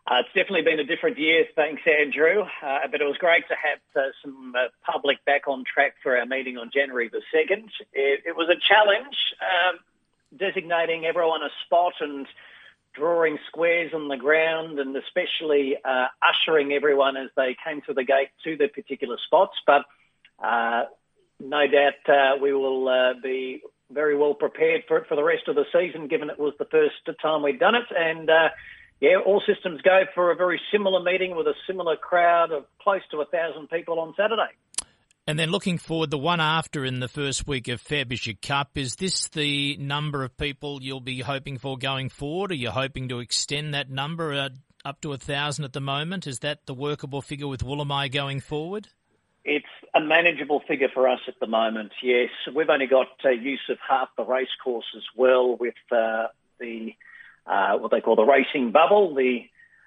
It's definitely been a different year, thanks, Andrew. But it was great to have some public back on track for our meeting on January the 2nd. It was a challenge, designating everyone a spot and drawing squares on the ground, and especially ushering everyone as they came through the gate to their particular spots. But no doubt we will be very well prepared for the rest of the season, given it was the first time we'd done it. And all systems go for a very similar meeting with a similar crowd of close to 1,000 people on Saturday. And then looking forward, the one after in the first week of Feb is your Cup. Is this the number of people you'll be hoping for going forward? Are you hoping to extend that number up to 1,000 at the moment? Is that the workable figure with Woolamai going forward? It's a manageable figure for us at the moment, yes. We've only got use of half the racecourse as well with what they call the racing bubble, the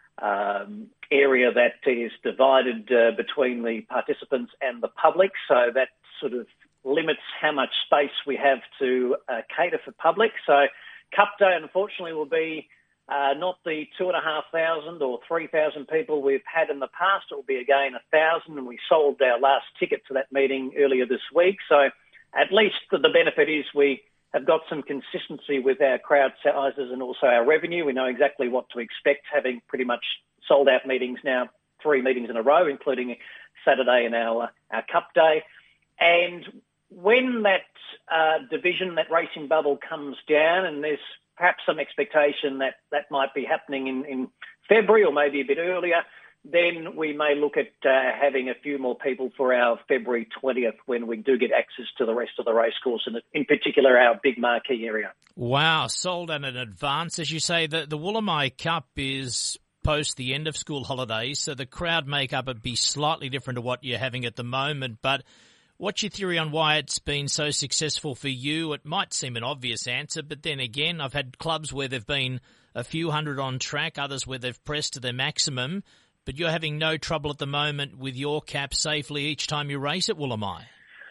area that is divided between the participants and the public. So that sort of limits how much space we have to cater for public. So Cup Day, unfortunately, will be not the 2,500 or 3,000 people we've had in the past. It will be again 1,000, and we sold our last ticket to that meeting earlier this week. So at least the benefit is we have got some consistency with our crowd sizes and also our revenue. We know exactly what to expect, having pretty much sold out meetings now, 3 meetings in a row, including Saturday and our Cup Day. And when that division, that racing bubble comes down, and there's perhaps some expectation that might be happening in February or maybe a bit earlier, then we may look at having a few more people for our February 20th when we do get access to the rest of the racecourse, and in particular our big marquee area. Wow, sold out in advance. As you say, the Woolamai Cup is post the end of school holidays, so the crowd makeup would be slightly different to what you're having at the moment. But what's your theory on why it's been so successful for you? It might seem an obvious answer, but then again, I've had clubs where there've been a few hundred on track, others where they've pressed to their maximum. But you're having no trouble at the moment with your cap safely each time you race at Woolamai?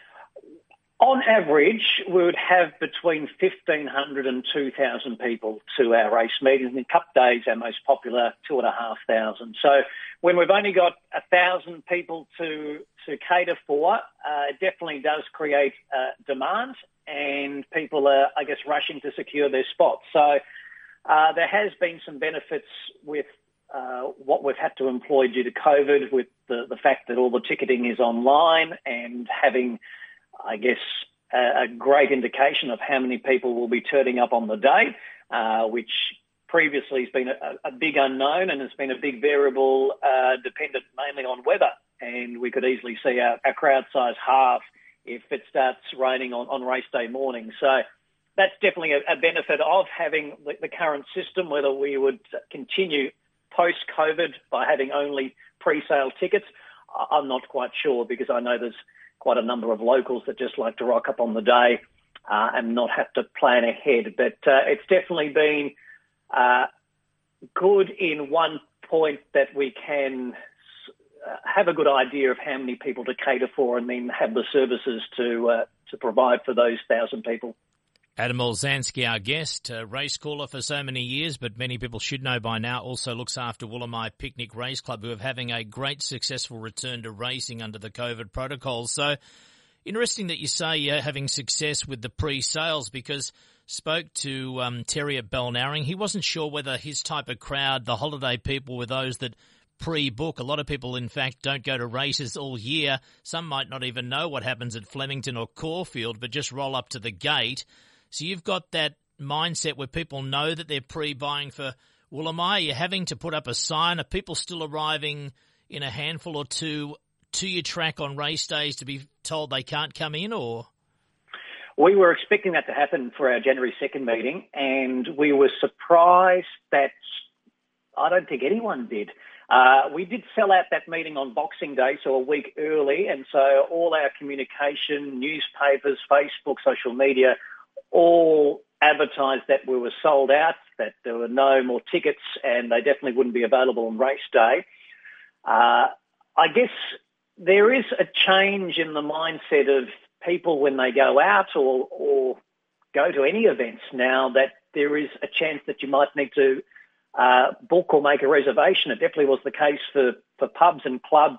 On average, we would have between 1,500 and 2,000 people to our race meetings. And Cup Days, our most popular, 2,500. So when we've only got 1,000 people to cater for, it definitely does create demand, and people are, I guess, rushing to secure their spots. So there has been some benefits with what we've had to employ due to COVID, with the fact that all the ticketing is online, and having, I guess, a great indication of how many people will be turning up on the day, which previously has been a big unknown and has been a big variable dependent mainly on weather. And we could easily see our crowd size halve if it starts raining on race day morning. So that's definitely a benefit of having the current system. Whether we would continue post-COVID by having only pre-sale tickets, I'm not quite sure, because I know there's quite a number of locals that just like to rock up on the day and not have to plan ahead. But it's definitely been good in one point that we can have a good idea of how many people to cater for, and then have the services to provide for those 1,000 people. Adam Olzanski, our guest, race caller for so many years, but many people should know by now, also looks after Woolamai Picnic Race Club, who are having a great successful return to racing under the COVID protocols. So interesting that you say you're having success with the pre-sales, because spoke to Terry at Balnarring. He wasn't sure whether his type of crowd, the holiday people, were those that pre-book. A lot of people, in fact, don't go to races all year. Some might not even know what happens at Flemington or Caulfield, but just roll up to the gate. So you've got that mindset where people know that they're pre-buying for Woolamai. Are you having to put up a sign? Are people still arriving in a handful or two to your track on race days to be told they can't come in, or? We were expecting that to happen for our January 2nd meeting, and we were surprised that I don't think anyone did. We did sell out that meeting on Boxing Day, so a week early, and so all our communication, newspapers, Facebook, social media, all advertised that we were sold out, that there were no more tickets, and they definitely wouldn't be available on race day. I guess there is a change in the mindset of people when they go out or go to any events now, that there is a chance that you might need to book or make a reservation. It definitely was the case for pubs and clubs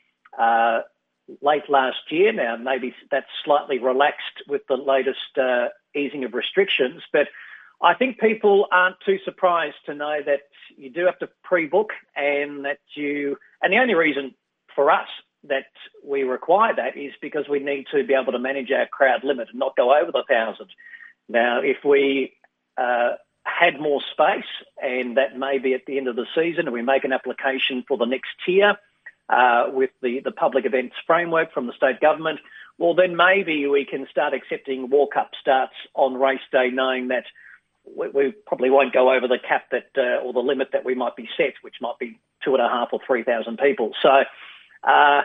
late last year. Now, maybe that's slightly relaxed with the latest easing of restrictions, but I think people aren't too surprised to know that you do have to pre-book, and the only reason for us that we require that is because we need to be able to manage our crowd limit and not go over the 1,000. Now, if we had more space, and that may be at the end of the season, and we make an application for the next tier with the public events framework from the state government, well, then maybe we can start accepting walk-up starts on race day, knowing that we probably won't go over the cap that or the limit that we might be set, which might be 2,500 or 3,000 people. So I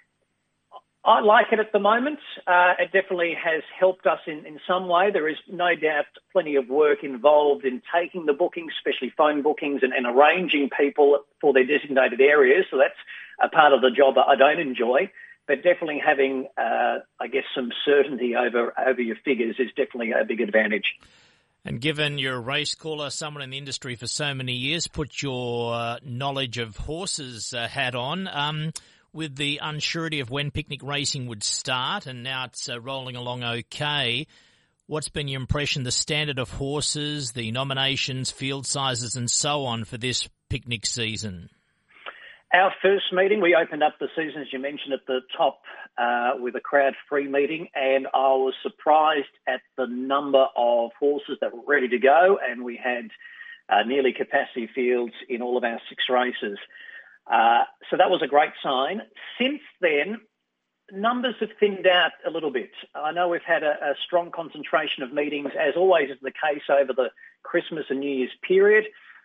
like it at the moment. It definitely has helped us in some way. There is no doubt plenty of work involved in taking the bookings, especially phone bookings, and arranging people for their designated areas. So that's a part of the job that I don't enjoy. But definitely having, some certainty over your figures is definitely a big advantage. And given you're a race caller, someone in the industry for so many years, put your knowledge of horses hat on. With the unsurety of when picnic racing would start, and now it's rolling along okay, what's been your impression, the standard of horses, the nominations, field sizes and so on for this picnic season? Our first meeting, we opened up the season, as you mentioned at the top, with a crowd-free meeting, and I was surprised at the number of horses that were ready to go, and we had nearly capacity fields in all of our 6 races. So that was a great sign. Since then, numbers have thinned out a little bit. I know we've had a strong concentration of meetings, as always is the case over the Christmas and New Year's period.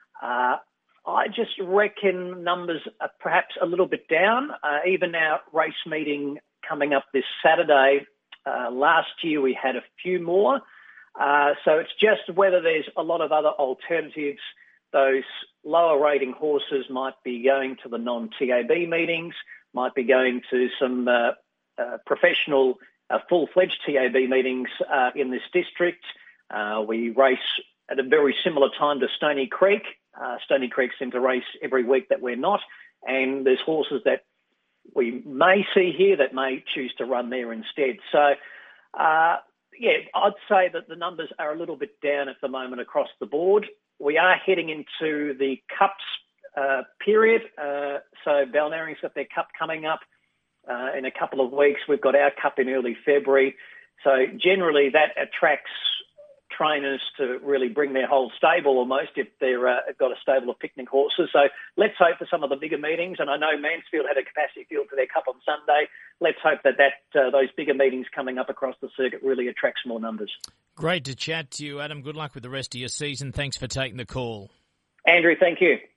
I just reckon numbers are perhaps a little bit down. Even our race meeting coming up this Saturday, last year we had a few more. So it's just whether there's a lot of other alternatives. Those lower rating horses might be going to the non-TAB meetings, might be going to some professional full-fledged TAB meetings in this district. We race at a very similar time to Stony Creek. Stony Creek seem to race every week that we're not, and there's horses that we may see here that may choose to run there instead. So, I'd say that the numbers are a little bit down at the moment across the board. We are heading into the Cups period. So Balnarring's got their Cup coming up in a couple of weeks. We've got our Cup in early February. So generally that attracts trainers to really bring their whole stable almost if they've got a stable of picnic horses. So let's hope for some of the bigger meetings. And I know Mansfield had a capacity field for their Cup on Sunday. Let's hope that those bigger meetings coming up across the circuit really attracts more numbers. Great to chat to you, Adam. Good luck with the rest of your season. Thanks for taking the call. Andrew, thank you.